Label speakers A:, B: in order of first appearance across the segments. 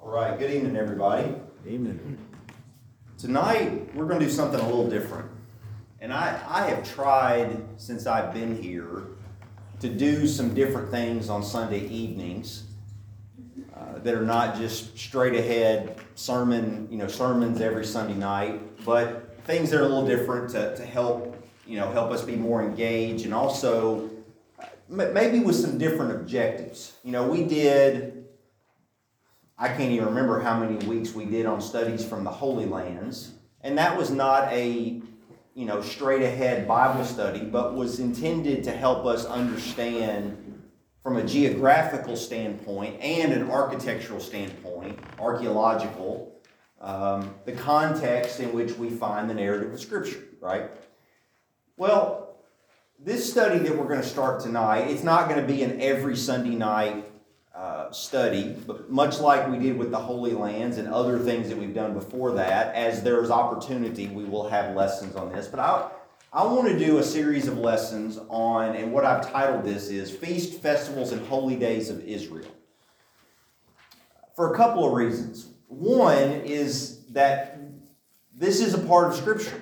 A: All right, good evening, everybody.
B: Evening.
A: Tonight, we're going to do something a little different. And I have tried, since I've been here, to do some different things on Sunday evenings that are not just straight ahead sermons every Sunday night, but things that are a little different to help us be more engaged, and also maybe with some different objectives. We did, I can't even remember how many weeks we did on studies from the Holy Lands, and that was not a straight ahead Bible study, but was intended to help us understand from a geographical standpoint and an architectural standpoint, archaeological, the context in which we find the narrative of Scripture, right? Well, this study that we're going to start tonight, it's not going to be an every Sunday night study, but much like we did with the Holy Lands and other things that we've done before that, as there's opportunity, we will have lessons on this. But I want to do a series of lessons on, and what I've titled this is Feast, Festivals, and Holy Days of Israel. For a couple of reasons. One is that this is a part of Scripture.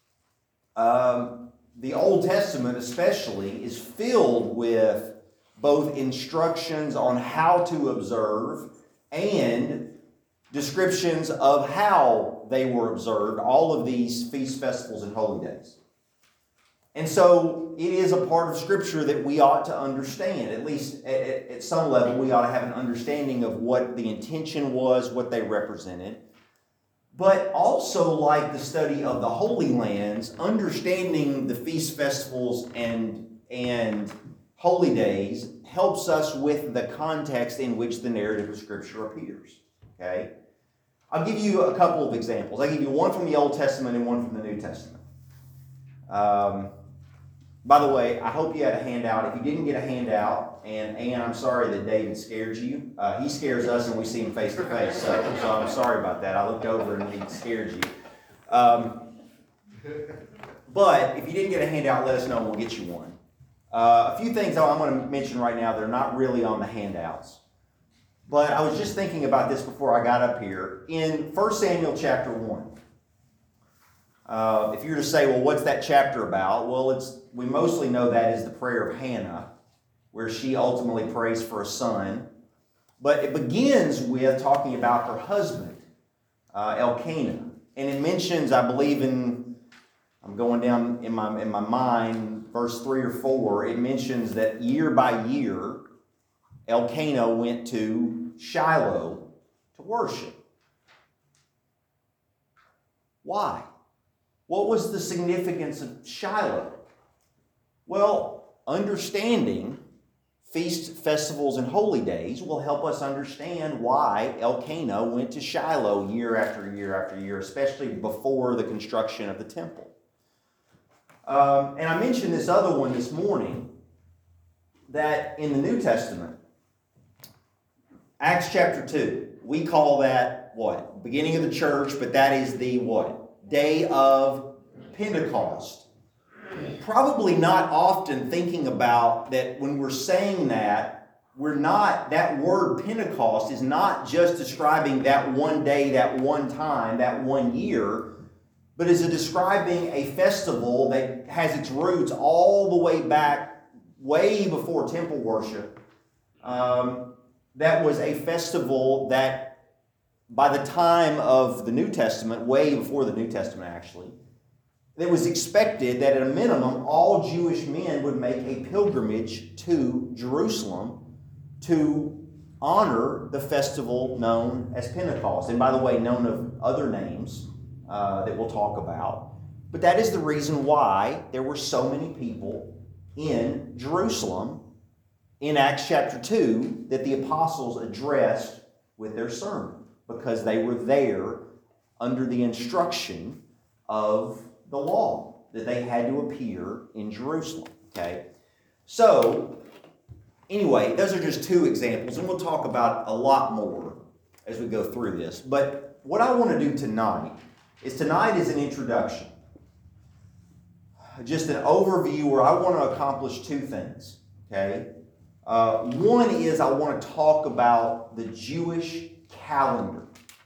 A: The Old Testament especially is filled with both instructions on how to observe and descriptions of how they were observed, all of these feast, festivals, and holy days. And so it is a part of Scripture that we ought to understand. At least at some level, we ought to have an understanding of what the intention was, what they represented. But also, like the study of the Holy Lands, understanding the feast, festivals, and holy days helps us with the context in which the narrative of Scripture appears. Okay? I'll give you a couple of examples. I'll give you one from the Old Testament and one from the New Testament. By the way, I hope you had a handout. If you didn't get a handout, and Ann, I'm sorry that David scared you. He scares us and we see him face to face. So I'm sorry about that. I looked over and he scared you. But if you didn't get a handout, let us know and we'll get you one. A few things I'm going to mention right now that are not really on the handouts. But I was just thinking about this before I got up here. In 1 Samuel chapter 1, if you were to say, well, what's that chapter about? Well, we mostly know that is the prayer of Hannah, where she ultimately prays for a son. But it begins with talking about her husband, Elkanah. And it mentions, I believe I'm going down in my mind, verse 3 or 4, it mentions that year by year, Elkanah went to Shiloh to worship. Why? What was the significance of Shiloh? Well, understanding feast, festivals, and holy days will help us understand why Elkanah went to Shiloh year after year after year, especially before the construction of the temple. And I mentioned this other one this morning, that in the New Testament, Acts chapter 2, we call that what? Beginning of the church, but that is the what? Day of Pentecost. Probably not often thinking about that when we're saying that, that word Pentecost is not just describing that one day, that one time, that one year, but is describing a festival that has its roots all the way back, way before temple worship. That was a festival that by the time of the New Testament, way before the New Testament actually, it was expected that at a minimum, all Jewish men would make a pilgrimage to Jerusalem to honor the festival known as Pentecost. And by the way, known of other names that we'll talk about. But that is the reason why there were so many people in Jerusalem in Acts chapter 2 that the apostles addressed with their sermon, because they were there under the instruction of the law, that they had to appear in Jerusalem. Okay? So, anyway, those are just two examples, and we'll talk about a lot more as we go through this. But what I want to do tonight is an introduction. Just an overview where I want to accomplish two things. Okay? One is I want to talk about the Jewish calendar.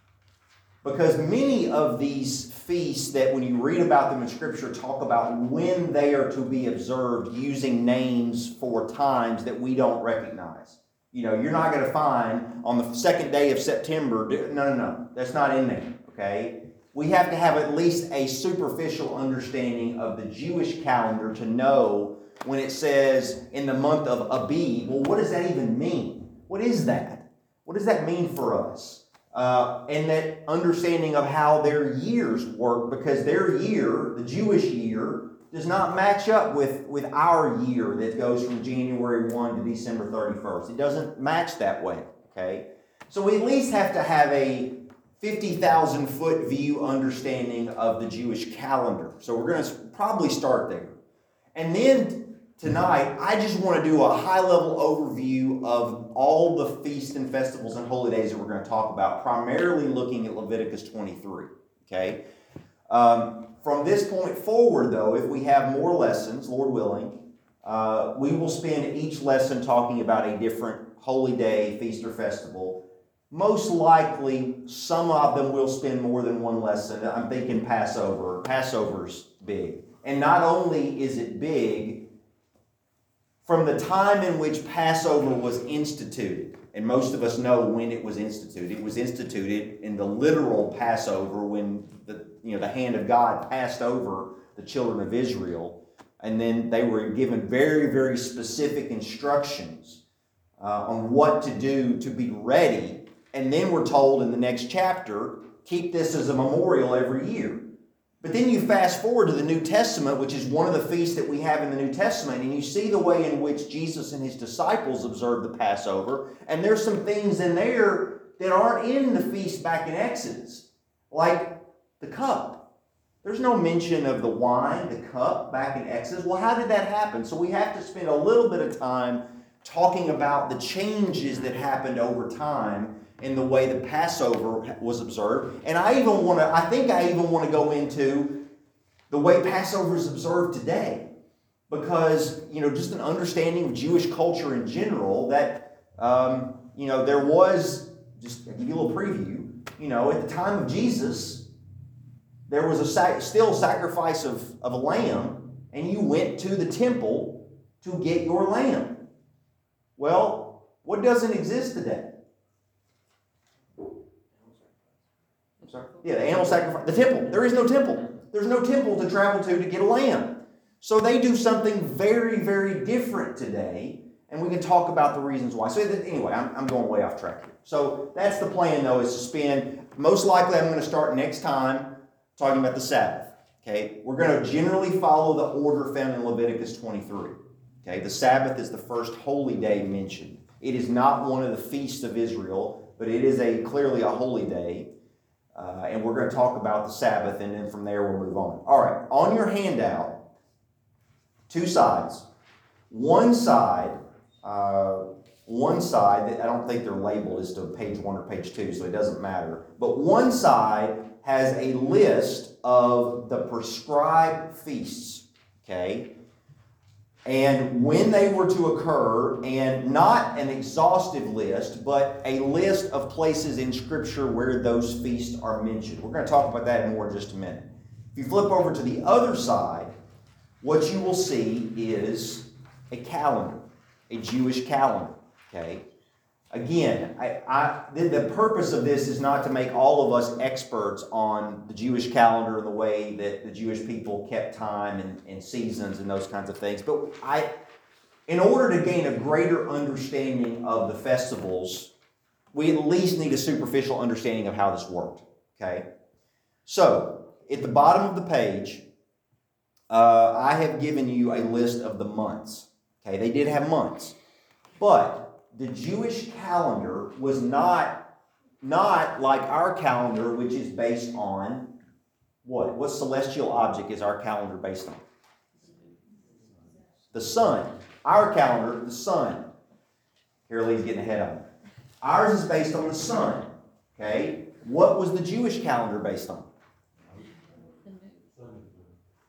A: Because many of these feasts that when you read about them in Scripture talk about when they are to be observed using names for times that we don't recognize. You know, you're not going to find on the second day of September, no, that's not in there, okay? We have to have at least a superficial understanding of the Jewish calendar to know when it says in the month of Abib, well, what does that even mean? What is that? What does that mean for us? And that understanding of how their years work, because their year, the Jewish year, does not match up with our year that goes from January 1 to December 31st. It doesn't match that way, okay? So we at least have to have a 50,000 foot view understanding of the Jewish calendar. So we're going to probably start there. And then tonight, I just want to do a high-level overview of all the feasts and festivals and holy days that we're going to talk about, primarily looking at Leviticus 23, okay? From this point forward, though, if we have more lessons, Lord willing, we will spend each lesson talking about a different holy day, feast, or festival. Most likely, some of them will spend more than one lesson. I'm thinking Passover. Passover's big. And not only is it big, from the time in which Passover was instituted, and most of us know when it was instituted in the literal Passover when the hand of God passed over the children of Israel, and then they were given very, very specific instructions on what to do to be ready. And then we're told in the next chapter, keep this as a memorial every year. But then you fast forward to the New Testament, which is one of the feasts that we have in the New Testament, and you see the way in which Jesus and his disciples observed the Passover, and there's some things in there that aren't in the feast back in Exodus, like the cup. There's no mention of the wine, the cup, back in Exodus. Well, how did that happen? So we have to spend a little bit of time talking about the changes that happened over time in the way the Passover was observed. And I think I even want to go into the way Passover is observed today. Because, just an understanding of Jewish culture in general, that, there was, just to give you a little preview, at the time of Jesus, there was still sacrifice of a lamb, and you went to the temple to get your lamb. Well, what doesn't exist today? Yeah, the animal sacrifice. The temple. There is no temple. There's no temple to travel to get a lamb. So they do something very, very different today, and we can talk about the reasons why. So anyway, I'm going way off track here. So that's the plan, though, is to spend, most likely I'm going to start next time talking about the Sabbath. Okay, we're going to generally follow the order found in Leviticus 23. Okay, the Sabbath is the first holy day mentioned. It is not one of the feasts of Israel, but it is clearly a holy day. And we're going to talk about the Sabbath, and then from there we'll move on. All right, on your handout, two sides. One side that I don't think they're labeled as to page 1 or page 2, so it doesn't matter. But one side has a list of the prescribed feasts, okay? And when they were to occur, and not an exhaustive list, but a list of places in Scripture where those feasts are mentioned. We're going to talk about that more in just a minute. If you flip over to the other side, what you will see is a calendar, a Jewish calendar, okay? Again, the purpose of this is not to make all of us experts on the Jewish calendar and the way that the Jewish people kept time and seasons and those kinds of things. But in order to gain a greater understanding of the festivals, we at least need a superficial understanding of how this worked, okay? So, at the bottom of the page, I have given you a list of the months, okay? They did have months, but the Jewish calendar was not like our calendar, which is based on what? What celestial object is our calendar based on? The sun. Our calendar, the sun. Carolee's getting ahead of me. Ours is based on the sun. Okay? What was the Jewish calendar based on?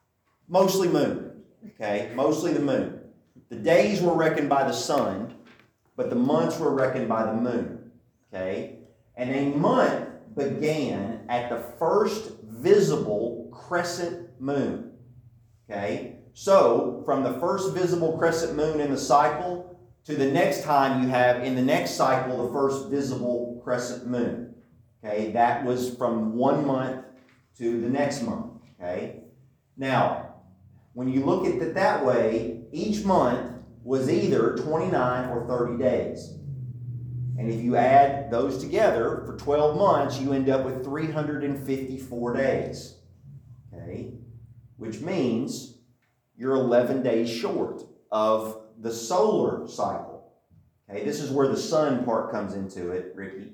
A: Mostly moon. Okay? Mostly the moon. The days were reckoned by the sun. but the months were reckoned by the moon. Okay? And a month began at the first visible crescent moon. Okay? So, from the first visible crescent moon in the cycle to the next time you have in the next cycle the first visible crescent moon. Okay? That was from 1 month to the next month. Okay? Now, when you look at it that way, each month was either 29 or 30 days. And if you add those together for 12 months, you end up with 354 days. Okay? Which means you're 11 days short of the solar cycle. Okay? This is where the sun part comes into it, Ricky.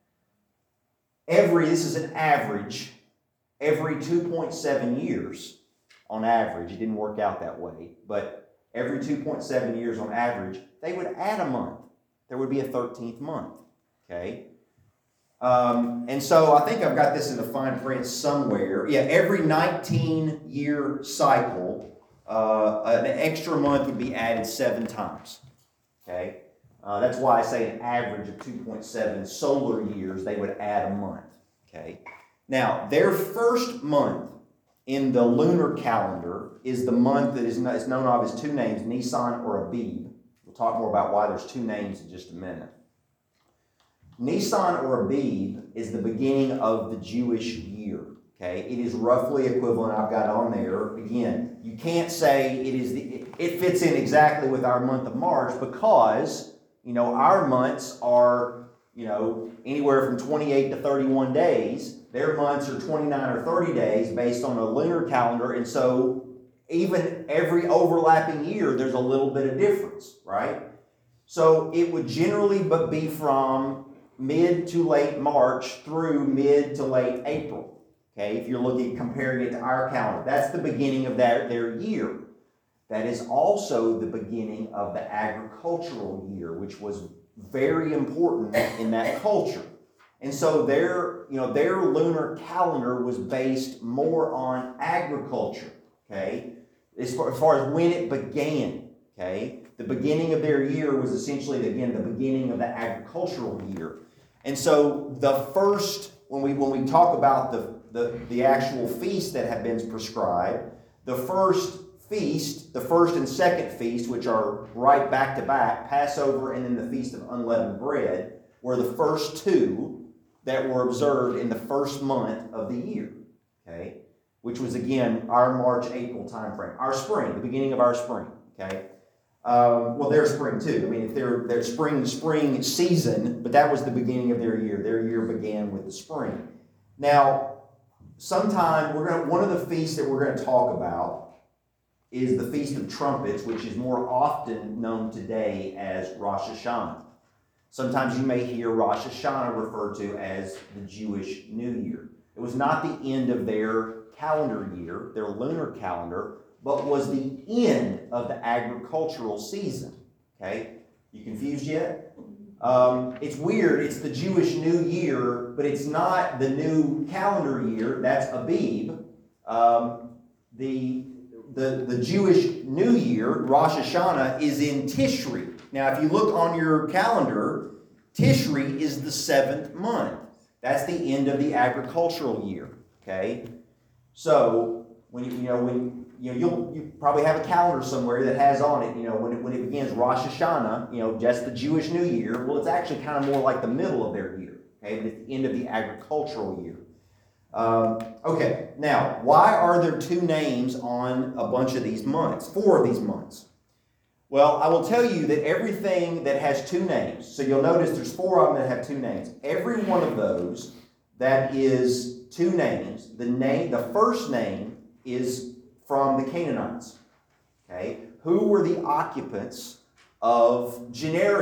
A: This is an average, every 2.7 years on average. It didn't work out that way, but every 2.7 years on average, they would add a month. There would be a 13th month, okay? And so I think I've got this in the fine print somewhere. Yeah, every 19-year cycle, an extra month would be added 7 times, okay? That's why I say an average of 2.7 solar years, they would add a month, okay? Now, their first month in the lunar calendar is the month that is known of as 2 names, Nisan or Abib. We'll talk more about why there's 2 names in just a minute. Nisan or Abib is the beginning of the Jewish year. Okay, it is roughly equivalent. I've got on there again. You can't say it fits in exactly with our month of March because our months are anywhere from 28 to 31 days. Their months are 29 or 30 days based on a lunar calendar, and so even every overlapping year, there's a little bit of difference, right? So it would generally be from mid to late March through mid to late April. Okay, if you're comparing it to our calendar, that's the beginning of their year. That is also the beginning of the agricultural year, which was very important in that culture. And so their lunar calendar was based more on agriculture. Okay, as far as when it began. Okay, the beginning of their year was essentially again the beginning of the agricultural year. And so the first, when we talk about the actual feasts that have been prescribed, the first feast, the first and second feast, which are right back to back, Passover and then the Feast of Unleavened Bread, were the first 2 that were observed in the first month of the year. Okay, which was again our March-April time frame, our spring, the beginning of our spring. Okay. Well, their spring too. I mean, if their spring season, but that was the beginning of their year. Their year began with the spring. Now, one of the feasts that we're going to talk about is the Feast of Trumpets, which is more often known today as Rosh Hashanah. Sometimes you may hear Rosh Hashanah referred to as the Jewish New Year. It was not the end of their calendar year, their lunar calendar, but was the end of the agricultural season. Okay? You confused yet? It's weird. It's the Jewish New Year, but it's not the new calendar year. That's Abib. The Jewish New Year, Rosh Hashanah, is in Tishri. Now, if you look on your calendar, Tishri is the 7th month. That's the end of the agricultural year. Okay? So, you probably have a calendar somewhere that has on it, when it begins Rosh Hashanah, just the Jewish New Year. Well, it's actually kind of more like the middle of their year, okay? But it's the end of the agricultural year. Okay, now, why are there 2 names on a bunch of these months, 4 of these months? Well, I will tell you that everything that has 2 names, so you'll notice there's 4 of them that have 2 names. Every one of those that is 2 names, the first name is from the Canaanites. Okay? Who were the occupants of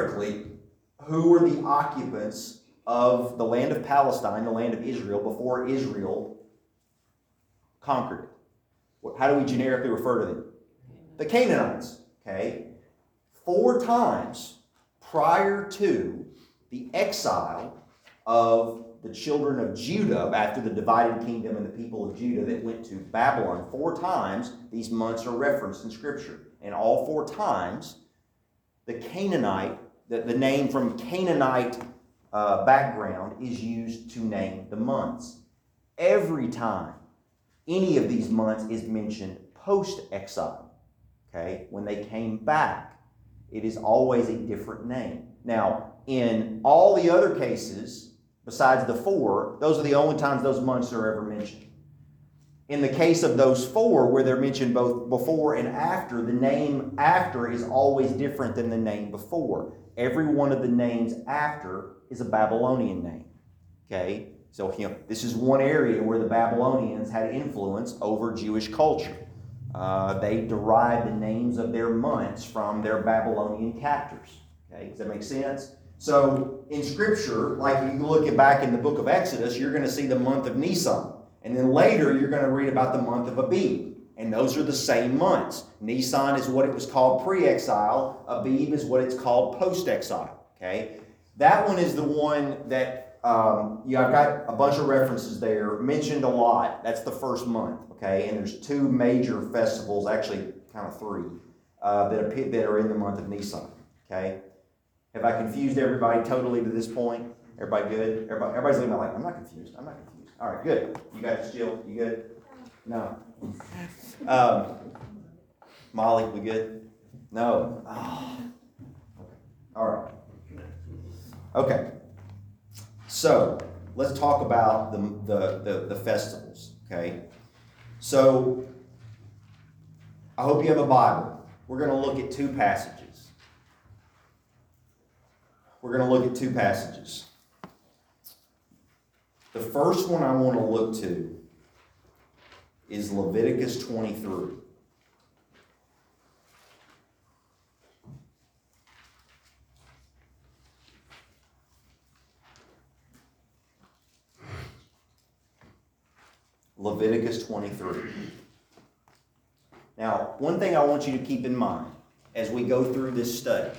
A: of the land of Palestine, the land of Israel, before Israel conquered it? How do we generically refer to them? The Canaanites. Okay? 4 times prior to the exile of the children of Judah, after the divided kingdom and the people of Judah that went to Babylon, 4 times these months are referenced in Scripture. And all 4 times, the Canaanite the name from Canaanite background is used to name the months. Every time any of these months is mentioned post-exile, okay, when they came back, it is always a different name. Now, in all the other cases, besides the 4, those are the only times those months are ever mentioned. In the case of those 4, where they're mentioned both before and after, the name after is always different than the name before. Every one of the names after is a Babylonian name. Okay? So, this is one area where the Babylonians had influence over Jewish culture. They derived the names of their months from their Babylonian captors. Okay? Does that make sense? So, in Scripture, like you look back in the book of Exodus, you're going to see the month of Nisan. And then later, you're going to read about the month of Abib. And those are the same months. Nisan is what it was called pre-exile. Abib is what it's called post-exile. Okay? That one is the one that, I've got a bunch of references there, mentioned a lot. That's the first month. Okay? And there's 2 major festivals, actually kind of 3, that are in the month of Nisan. Okay? Have I confused everybody totally to this point? Everybody good? Everybody's looking like, I'm not confused. All right, good. You guys chill? You good? No. Molly, we good? No. Oh. Okay. All right. Okay. So let's talk about the festivals. Okay. So I hope you have a Bible. We're going to look at 2 passages. The first one I want to look to is Leviticus 23. Leviticus 23. Now, one thing I want you to keep in mind as we go through this study,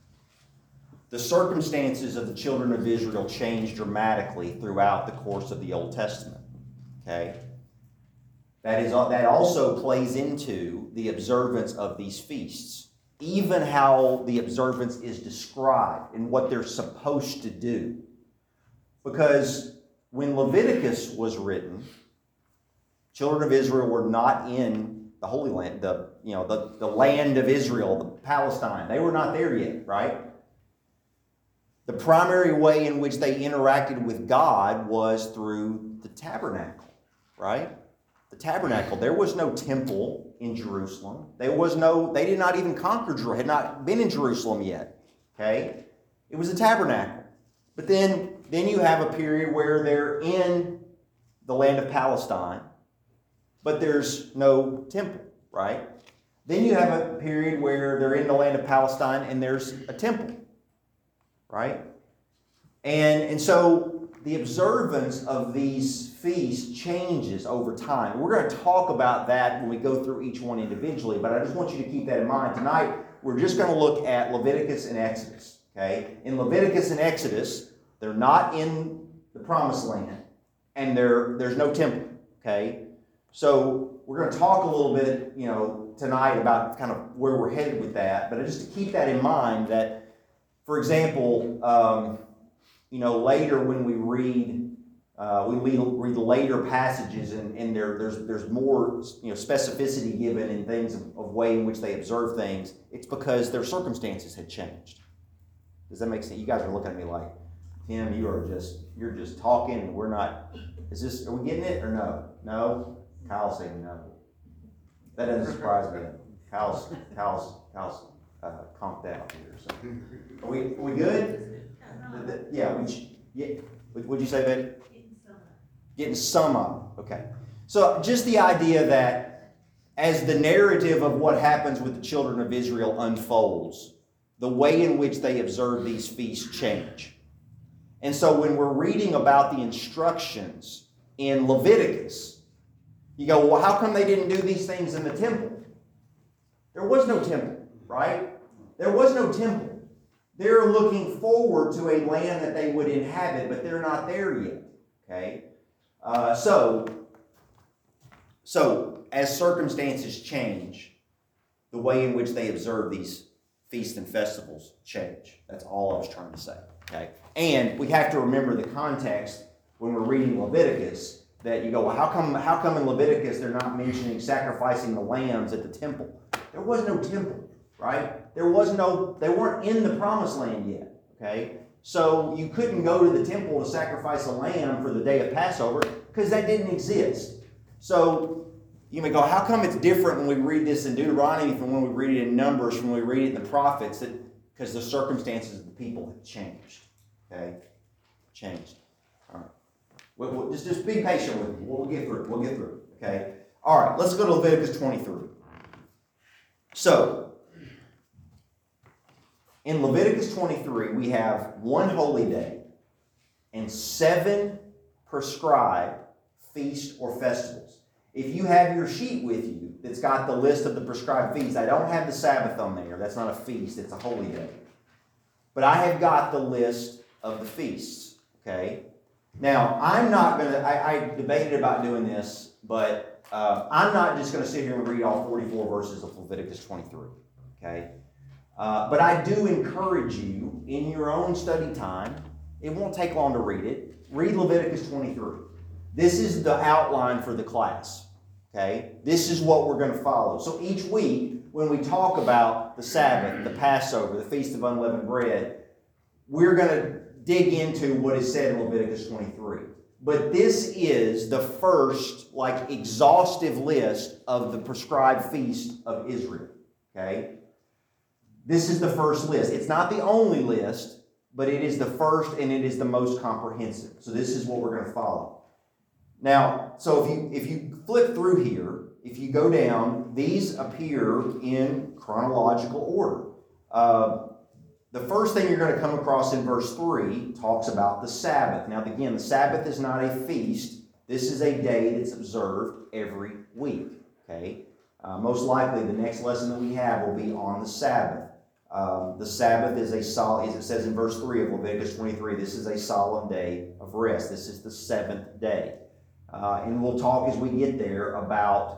A: the circumstances of the children of Israel changed dramatically throughout the course of the Old Testament. Okay? That also plays into the observance of these feasts. Even how the observance is described and what they're supposed to do. Because when Leviticus was written, children of Israel were not in the Holy Land, the land of Israel, the Palestine. They were not there yet, right? The primary way in which they interacted with God was through the tabernacle, right? The tabernacle. There was no temple in Jerusalem. They did not even conquer Jerusalem, had not been in Jerusalem yet. Okay? It was a tabernacle. But then you have a period where they're in the land of Palestine, but there's no temple, right? Then you have a period where they're in the land of Palestine and there's a temple, right? And so the observance of these feasts changes over time. We're going to talk about that when we go through each one individually, but I just want you to keep that in mind. Tonight, we're just going to look at Leviticus and Exodus, okay? In Leviticus and Exodus, they're not in the Promised Land, and there's no temple, okay? So we're going to talk a little bit, tonight about kind of where we're headed with that, but just to keep that in mind that, for example, later when we read later passages and there's more specificity given in things of way in which they observe things. It's because their circumstances had changed. Does that make sense? You guys are looking at me like, Tim, you're just talking and we're not. Are we getting it or no? No? Kyle's saying no. That doesn't surprise me. Kyle's conked out here. So are we good? Yeah. What'd you say, Betty? Getting some up. Okay. So just the idea that as the narrative of what happens with the children of Israel unfolds, the way in which they observe these feasts change. And so when we're reading about the instructions in Leviticus, you go, well, how come they didn't do these things in the temple? There was no temple, right? There was no temple. They're looking forward to a land that they would inhabit, but they're not there yet. Okay? So as circumstances change, the way in which they observe these feasts and festivals change. That's all I was trying to say. Okay? And we have to remember the context when we're reading Leviticus, that you go, well, how come in Leviticus they're not mentioning sacrificing the lambs at the temple? There was no temple, right? They weren't in the promised land yet. Okay? So you couldn't go to the temple to sacrifice a lamb for the day of Passover because that didn't exist. So you may go, how come it's different when we read this in Deuteronomy from when we read it in Numbers, from when we read it in the prophets? Because the circumstances of the people have changed. Okay? Changed. All right. We'll just be patient with me. We'll get through it. We'll get through it. Okay? All right. Let's go to Leviticus 23. So, in Leviticus 23, we have one holy day and 7 prescribed feasts or festivals. If you have your sheet with you that's got the list of the prescribed feasts, I don't have the Sabbath on there. That's not a feast. It's a holy day. But I have got the list of the feasts. Okay? Now, I'm not going to, I debated about doing this, but I'm not just going to sit here and read all 44 verses of Leviticus 23. Okay? But I do encourage you, in your own study time, it won't take long to read it, read Leviticus 23. This is the outline for the class. Okay? This is what we're going to follow. So each week, when we talk about the Sabbath, the Passover, the Feast of Unleavened Bread, we're going to dig into what is said in Leviticus 23. But this is the first, exhaustive list of the prescribed feast of Israel. Okay? This is the first list. It's not the only list, but it is the first and it is the most comprehensive. So this is what we're going to follow. Now, so if you flip through here, if you go down, these appear in chronological order. The first thing you're going to come across in verse 3 talks about the Sabbath. Now, again, the Sabbath is not a feast. This is a day that's observed every week. Okay? Most likely, the next lesson that we have will be on the Sabbath. The Sabbath is a solemn, as it says in verse 3 of Leviticus 23, this is a solemn day of rest. This is the 7th day. And we'll talk as we get there about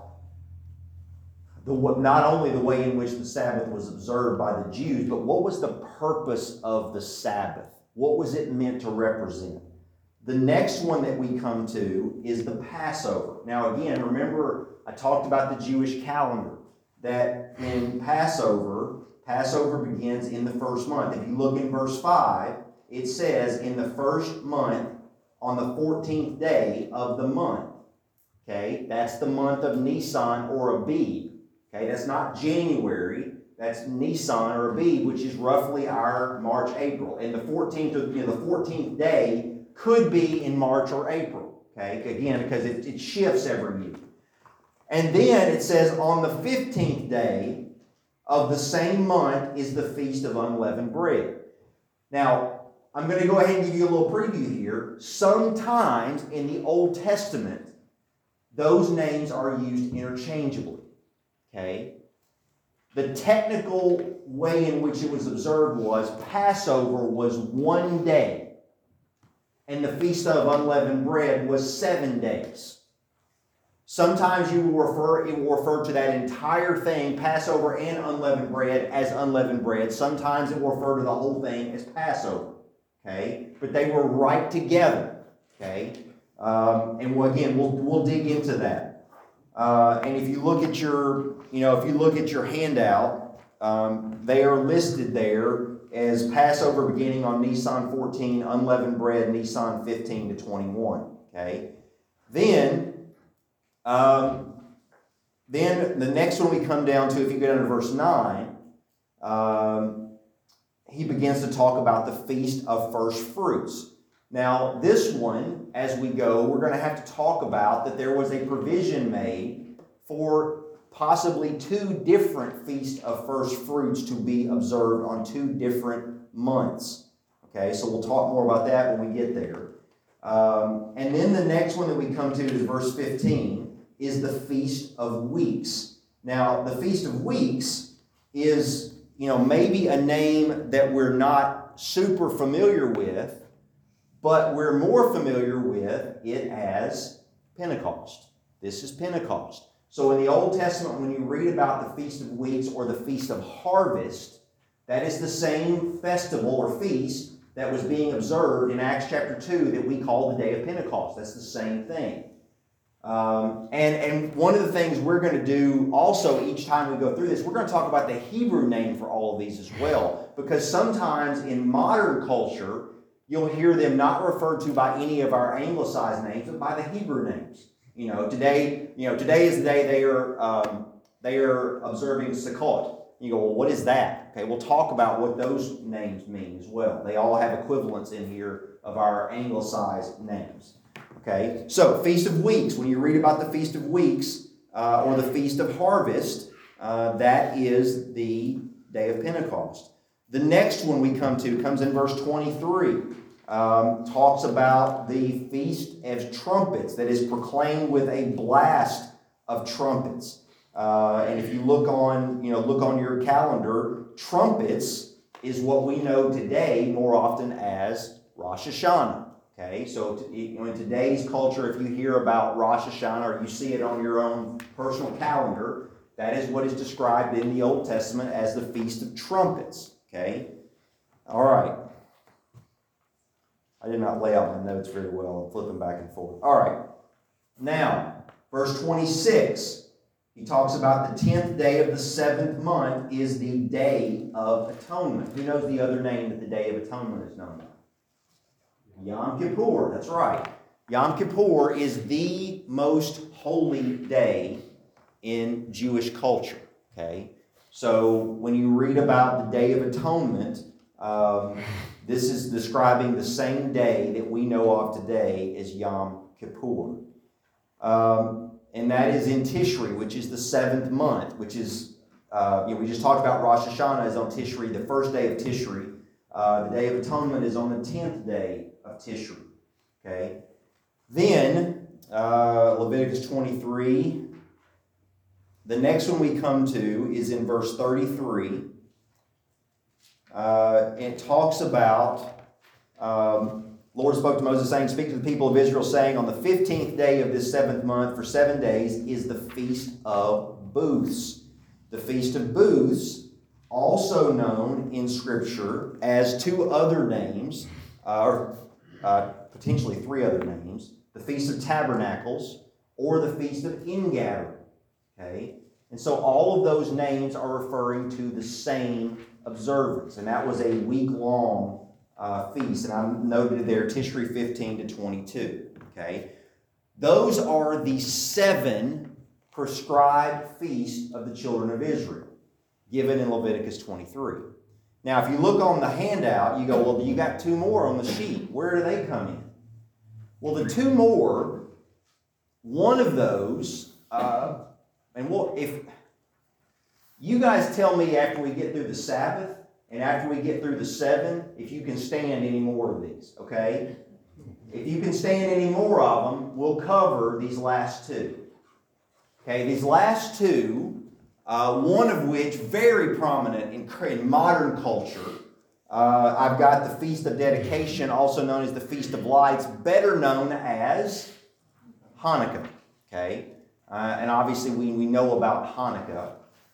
A: not only the way in which the Sabbath was observed by the Jews, but what was the purpose of the Sabbath? What was it meant to represent? The next one that we come to is the Passover. Now again, remember I talked about the Jewish calendar, that in Passover begins in the first month. If you look in verse 5, it says in the first month on the 14th day of the month. Okay, that's the month of Nisan or Abib. Okay, that's not January, that's Nisan or Abib, which is roughly our March, April. And the 14th day could be in March or April. Okay, again, because it shifts every year. And then it says on the 15th day of the same month is the Feast of Unleavened Bread. Now, I'm going to go ahead and give you a little preview here. Sometimes in the Old Testament, those names are used interchangeably. Okay? The technical way in which it was observed was Passover was 1 day, and the Feast of Unleavened Bread was 7 days. Sometimes it will refer to that entire thing, Passover and unleavened bread, as unleavened bread. Sometimes it will refer to the whole thing as Passover. Okay? But they were right together. Okay? And we'll dig into that. And if you look at your handout, they are listed there as Passover beginning on Nisan 14, unleavened bread Nisan 15 to 21. Okay? Then the next one we come down to, if you go down to verse 9, he begins to talk about the Feast of First Fruits. Now, this one, as we go, we're going to have to talk about that there was a provision made for possibly 2 different Feasts of First Fruits to be observed on 2 different months. Okay, so we'll talk more about that when we get there. And then the next one that we come to is verse 15, is the Feast of Weeks. Now, the Feast of Weeks is, maybe a name that we're not super familiar with, but we're more familiar with it as Pentecost. This is Pentecost. So in the Old Testament, when you read about the Feast of Weeks or the Feast of Harvest, That is the same festival or feast that was being observed in Acts chapter 2 that we call the Day of Pentecost. That's the same thing. And one of the things we're going to do also each time we go through this, we're going to talk about the Hebrew name for all of these as well. Because sometimes in modern culture, you'll hear them not referred to by any of our anglicized names, but by the Hebrew names. Today is the day they are observing Sukkot. You go, well, what is that? Okay, we'll talk about what those names mean as well. They all have equivalents in here of our anglicized names. Okay, so Feast of Weeks. When you read about the Feast of Weeks or the Feast of Harvest, that is the Day of Pentecost. The next one we come to comes in verse 23. Talks about the Feast of Trumpets that is proclaimed with a blast of trumpets. And if you look on your calendar, trumpets is what we know today more often as Rosh Hashanah. Okay, so in today's culture, if you hear about Rosh Hashanah or you see it on your own personal calendar, that is what is described in the Old Testament as the Feast of Trumpets. Okay, all right. I did not lay out my notes very well. I'm flipping back and forth. All right. Now, verse 26. He talks about the 10th day of the 7th month is the Day of Atonement. Who knows the other name that the Day of Atonement is known by? Yom Kippur. That's right. Yom Kippur is the most holy day in Jewish culture. Okay? So when you read about the Day of Atonement, this is describing the same day that we know of today as Yom Kippur. And that is in Tishri, which is the 7th month, which is, we just talked about Rosh Hashanah is on Tishri, the first day of Tishri. The Day of Atonement is on the 10th day of Tishri. Okay? Then, Leviticus 23. The next one we come to is in verse 33. It talks about, Lord spoke to Moses, saying, speak to the people of Israel, saying, on the 15th day of this 7th month, for 7 days, is the Feast of Booths. The Feast of Booths, also known in Scripture as two other names, or potentially three other names, the Feast of Tabernacles or the Feast of Ingathering. Okay? And so all of those names are referring to the same observance, and that was a week-long feast, and I noted there Tishri 15 to 22. Okay, those are the 7 prescribed feasts of the children of Israel, given in Leviticus 23. Now, if you look on the handout, you go, well, you got 2 more on the sheet. Where do they come in? Well, the 2 more, one of those, if you guys tell me after we get through the Sabbath and after we get through the 7, if you can stand any more of these, okay? If you can stand any more of them, we'll cover these last 2. Okay, these last 2, one of which very prominent in modern culture. I've got the Feast of Dedication, also known as the Feast of Lights, better known as Hanukkah. Okay, and obviously we know about Hanukkah.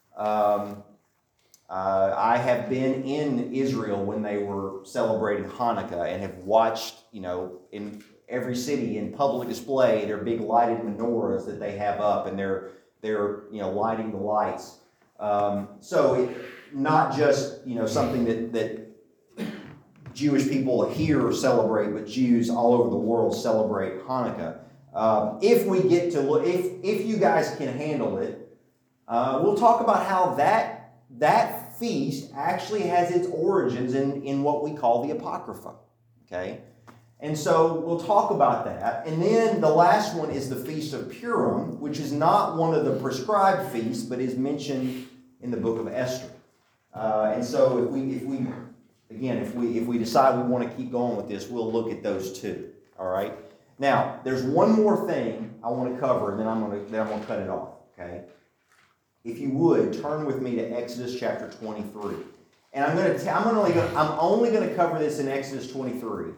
A: I have been in Israel when they were celebrating Hanukkah and have watched, in every city in public display, their big lighted menorahs that they have up, and they're lighting the lights. So not just something that Jewish people here celebrate, but Jews all over the world celebrate Hanukkah. If we get to look, if you guys can handle it, we'll talk about how that feast actually has its origins in what we call the Apocrypha. Okay? And so we'll talk about that. And then the last one is the Feast of Purim, which is not one of the prescribed feasts, but is mentioned in the book of Esther. And so if we decide we want to keep going with this, we'll look at those 2. All right? Now, there's one more thing I want to cover, and then I'm going to cut it off. Okay? If you would, turn with me to Exodus chapter 23. And I'm only going to cover this in Exodus 23.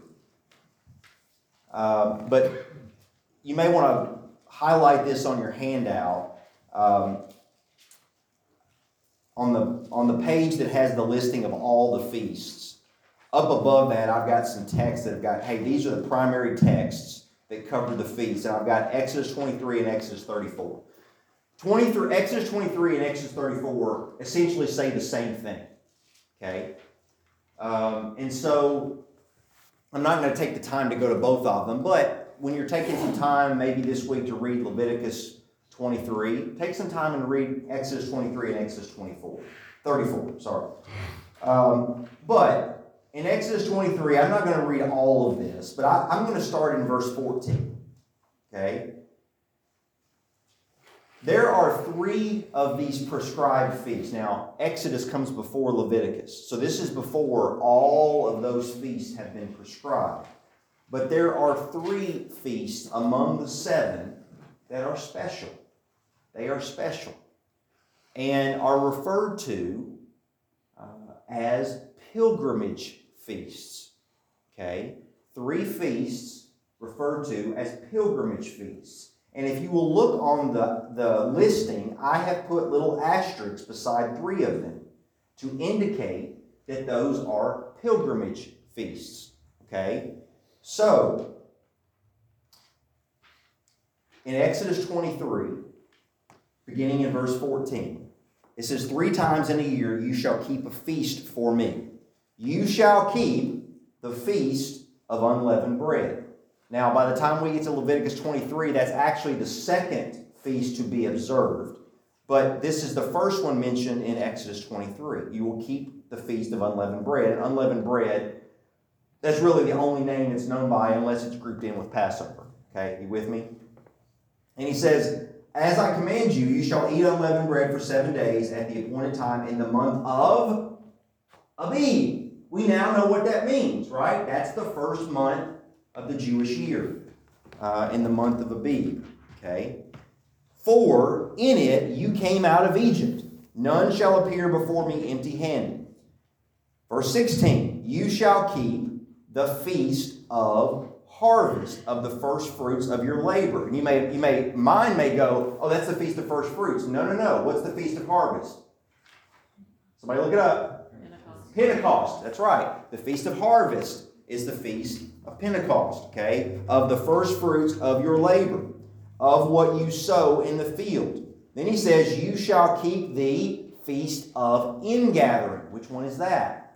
A: But you may want to highlight this on your handout. on the page that has the listing of all the feasts, up above that I've got some texts that have got, hey, these are the primary texts that cover the feasts. And I've got Exodus 23 and Exodus 34. Exodus 23 and Exodus 34 essentially say the same thing. Okay? And so I'm not going to take the time to go to both of them, but when you're taking some time maybe this week to read Leviticus 23, take some time and read Exodus 23 and Exodus 34, sorry. But in Exodus 23, I'm not going to read all of this, but I'm going to start in verse 14. Okay? There are 3 of these prescribed feasts. Now, Exodus comes before Leviticus. So this is before all of those feasts have been prescribed. But there are 3 feasts among the 7 that are special. They are special. And are referred to as pilgrimage feasts. Okay? 3 feasts referred to as pilgrimage feasts. And if you will look on the listing, I have put little asterisks beside 3 of them to indicate that those are pilgrimage feasts. Okay? So, in Exodus 23, beginning in verse 14, it says, 3 times in a year you shall keep a feast for me. You shall keep the feast of unleavened bread. Now, by the time we get to Leviticus 23, that's actually the second feast to be observed. But this is the first one mentioned in Exodus 23. You will keep the feast of unleavened bread. And unleavened bread, that's really the only name it's known by unless it's grouped in with Passover. Okay, you with me? And he says, as I command you, you shall eat unleavened bread for 7 days at the appointed time in the month of Abib. We now know what that means, right? That's the first month of the Jewish year, in the month of Abib. Okay? For in it you came out of Egypt. None shall appear before me empty-handed. Verse 16, you shall keep the feast of harvest of the first fruits of your labor. And mine may go, oh, that's the feast of first fruits. No. What's the feast of harvest? Somebody look it up. Pentecost. That's right. The feast of harvest is the feast of Pentecost, okay? Of the first fruits of your labor, of what you sow in the field. Then he says, you shall keep the feast of ingathering. Which one is that?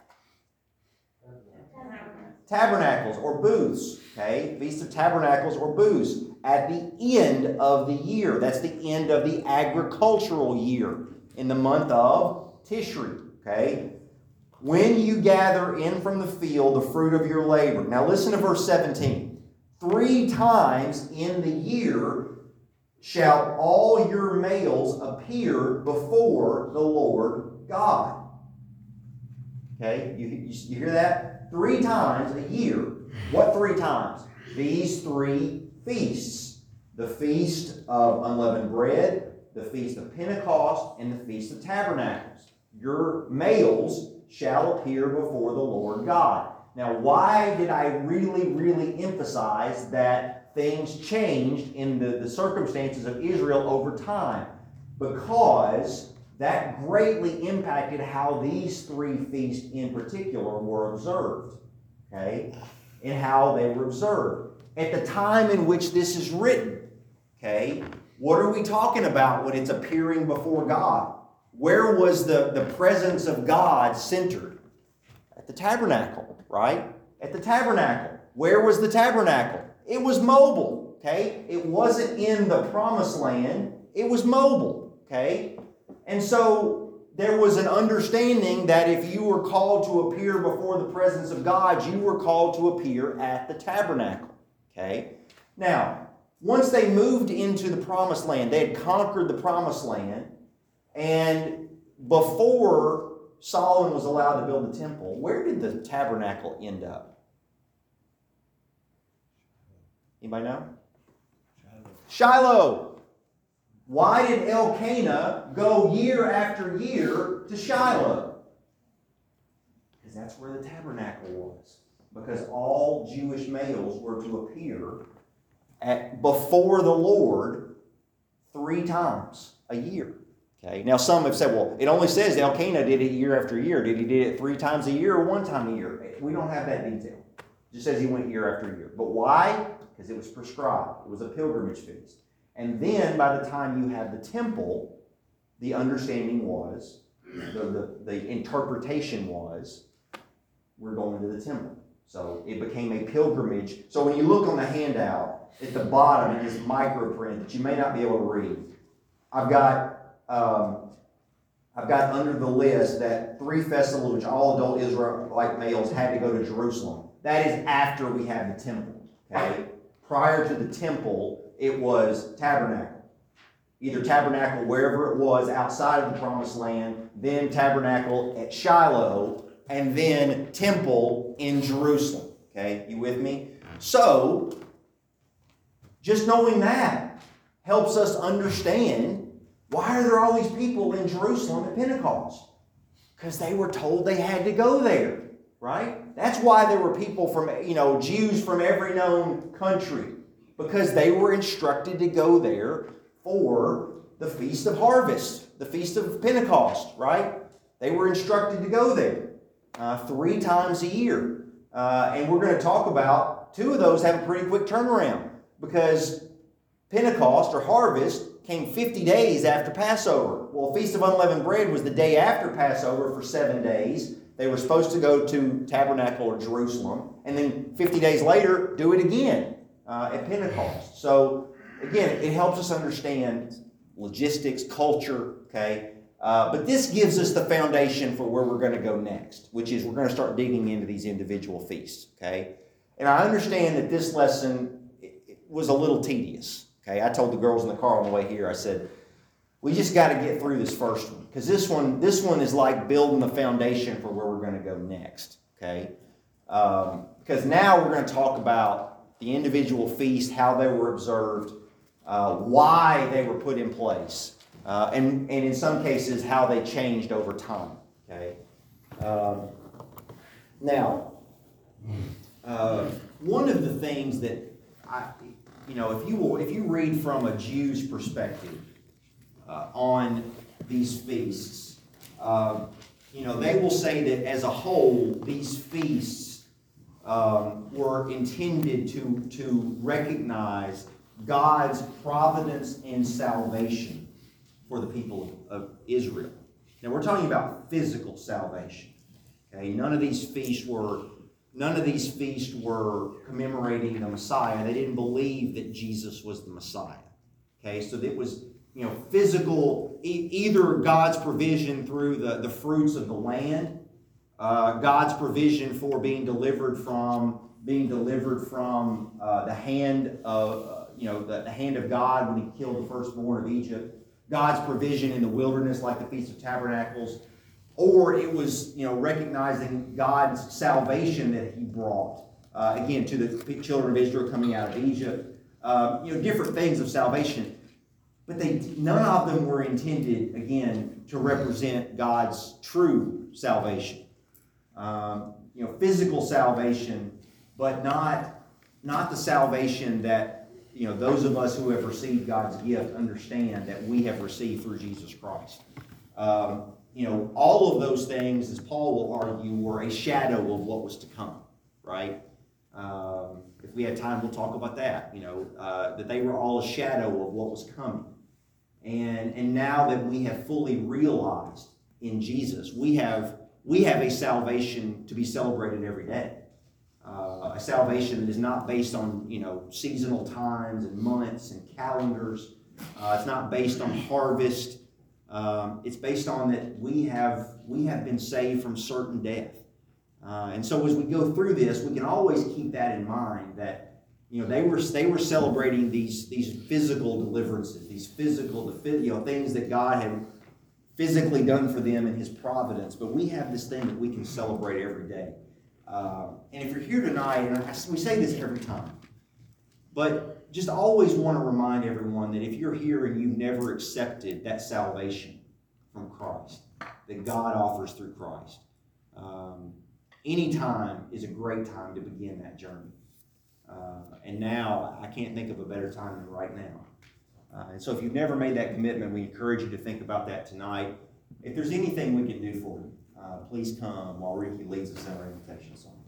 A: Tabernacles or booths, okay? Feast of tabernacles or booths at the end of the year. That's the end of the agricultural year in the month of Tishri, okay? When you gather in from the field the fruit of your labor. Now listen to verse 17. 3 times in the year shall all your males appear before the Lord God. Okay, you hear that? 3 times a year. What 3 times? These 3 feasts. The Feast of Unleavened Bread, the Feast of Pentecost, and the Feast of Tabernacles. Your males shall appear before the Lord God. Now, why did I really emphasize that things changed in the circumstances of Israel over time? Because that greatly impacted how these 3 feasts in particular were observed. Okay? And how they were observed. At the time in which this is written, okay, what are we talking about when it's appearing before God? Where was the presence of God centered? At the tabernacle, right? At the tabernacle. Where was the tabernacle? It was mobile, okay? It wasn't in the promised land. It was mobile, okay? And so there was an understanding that if you were called to appear before the presence of God, you were called to appear at the tabernacle, okay? Now, once they moved into the promised land, they had conquered the promised land, and before Solomon was allowed to build the temple, where did the tabernacle end up? Anybody know? Shiloh. Why did Elkanah go year after year to Shiloh? Because that's where the tabernacle was. Because all Jewish males were to appear before the Lord 3 times a year. Okay. Now some have said, well, it only says Elkanah did it year after year. Did he did it 3 times a year or 1 time a year? We don't have that detail. It just says he went year after year. But why? Because it was prescribed. It was a pilgrimage feast. And then by the time you have the temple, the understanding was, the interpretation was, we're going to the temple. So it became a pilgrimage. So when you look on the handout, at the bottom in this micro print that you may not be able to read, I've got under the list that 3 festivals which all adult Israelite males had to go to Jerusalem. That is after we have the temple. Okay? Prior to the temple, it was tabernacle. Either tabernacle wherever it was outside of the promised land, then tabernacle at Shiloh, and then temple in Jerusalem. Okay, you with me? So, just knowing that helps us understand, why are there all these people in Jerusalem at Pentecost? Because they were told they had to go there, right? That's why there were people from, Jews from every known country, because they were instructed to go there for the Feast of Harvest, the Feast of Pentecost, right? They were instructed to go there 3 times a year. And we're going to talk about 2 of those have a pretty quick turnaround, because Pentecost or Harvest came 50 days after Passover. Well, Feast of Unleavened Bread was the day after Passover for 7 days. They were supposed to go to Tabernacle or Jerusalem, and then 50 days later, do it again at Pentecost. So, again, it helps us understand logistics, culture, okay? But this gives us the foundation for where we're going to go next, which is we're going to start digging into these individual feasts, okay? And I understand that this lesson was a little tedious, okay? I told the girls in the car on the way here, I said, we just got to get through this first one, because this one is like building the foundation for where we're going to go next, okay? Because now we're going to talk about the individual feast, how they were observed, why they were put in place, and in some cases how they changed over time. Okay. Now, one of the things that if you read from a Jew's perspective on these feasts, they will say that as a whole, these feasts were intended to recognize God's providence and salvation for the people of Israel. Now we're talking about physical salvation. Okay, none of these feasts were commemorating the Messiah. They didn't believe that Jesus was the Messiah. Okay, so it was physical, either God's provision through the fruits of the land, God's provision for being delivered from the hand of the hand of God when He killed the firstborn of Egypt, God's provision in the wilderness like the Feast of Tabernacles, or it was recognizing God's salvation that He brought again to the children of Israel coming out of Egypt. Different things of salvation, but none of them were intended again to represent God's true salvation. Physical salvation, but not the salvation that those of us who have received God's gift understand that we have received through Jesus Christ. All of those things, as Paul will argue, were a shadow of what was to come, right? If we had time, we'll talk about that. That they were all a shadow of what was coming. And now that we have fully realized in Jesus, we have a salvation to be celebrated every day. A salvation that is not based on seasonal times and months and calendars. It's not based on harvest. It's based on that we have been saved from certain death. And so as we go through this, we can always keep that in mind, that they were celebrating these physical deliverances, these physical things that God had physically done for them in His providence. But we have this thing that we can celebrate every day. And if you're here tonight, and we say this every time, but just always want to remind everyone that if you're here and you've never accepted that salvation from Christ, that God offers through Christ, any time is a great time to begin that journey. And now, I can't think of a better time than right now. And so if you've never made that commitment, we encourage you to think about that tonight. If there's anything we can do for you, please come while Ricky leads us in our invitation song.